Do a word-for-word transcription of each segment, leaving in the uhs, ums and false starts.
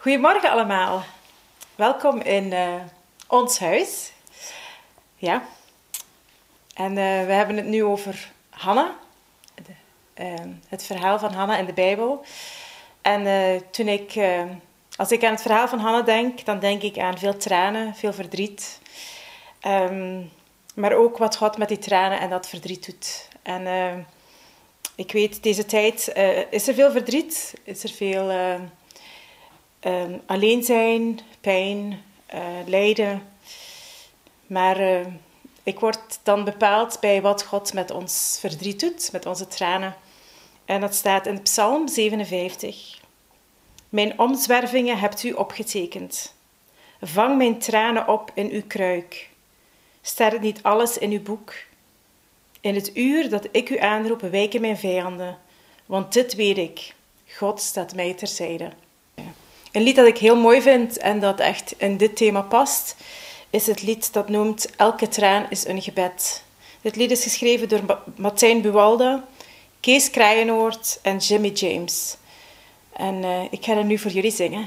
Goedemorgen allemaal. Welkom in uh, ons huis. Ja. En uh, we hebben het nu over Hanna. De, uh, het verhaal van Hanna in de Bijbel. En uh, toen ik, uh, als ik aan het verhaal van Hanna denk, dan denk ik aan veel tranen, veel verdriet. Um, maar ook wat God met die tranen en dat verdriet doet. En uh, ik weet, deze tijd uh, is er veel verdriet, is er veel uh, uh, alleen zijn, pijn, uh, lijden. Maar uh, ik word dan bepaald bij wat God met ons verdriet doet, met onze tranen. En dat staat in Psalm zevenenvijftig. Mijn omzwervingen hebt u opgetekend. Vang mijn tranen op in uw kruik. Staat niet alles in uw boek? In het uur dat ik u aanroep, wijken mijn vijanden. Want dit weet ik, God staat mij terzijde. Een lied dat ik heel mooi vind en dat echt in dit thema past, is het lied dat noemt Elke traan is een gebed. Dit lied is geschreven door Martijn Buwalda, Kees Kraaienoord en Jimmy James. En uh, ik ga het nu voor jullie zingen.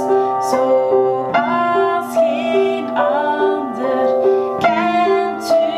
Zoals geen ander kent u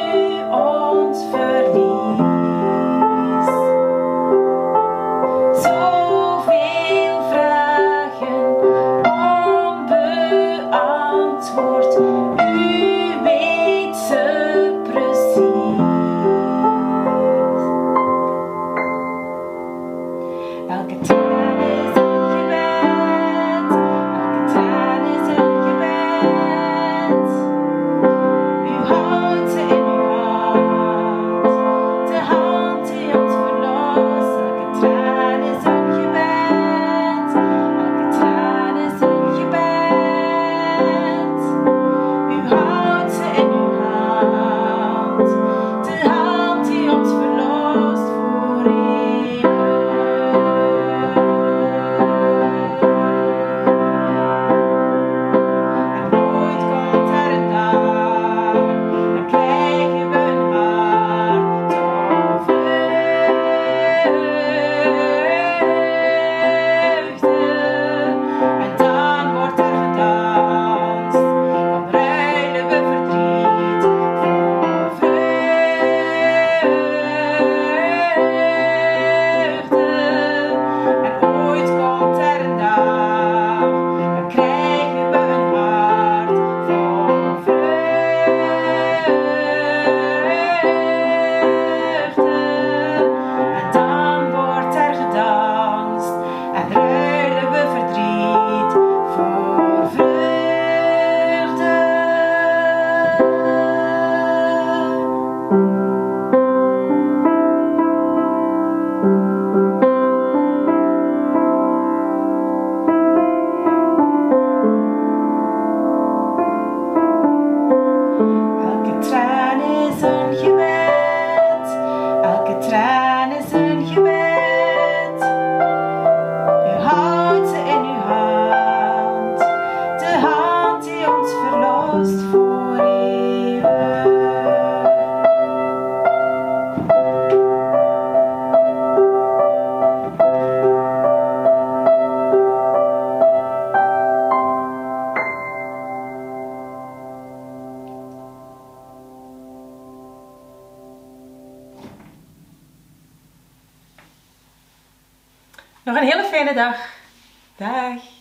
Nog een hele fijne dag. Dag.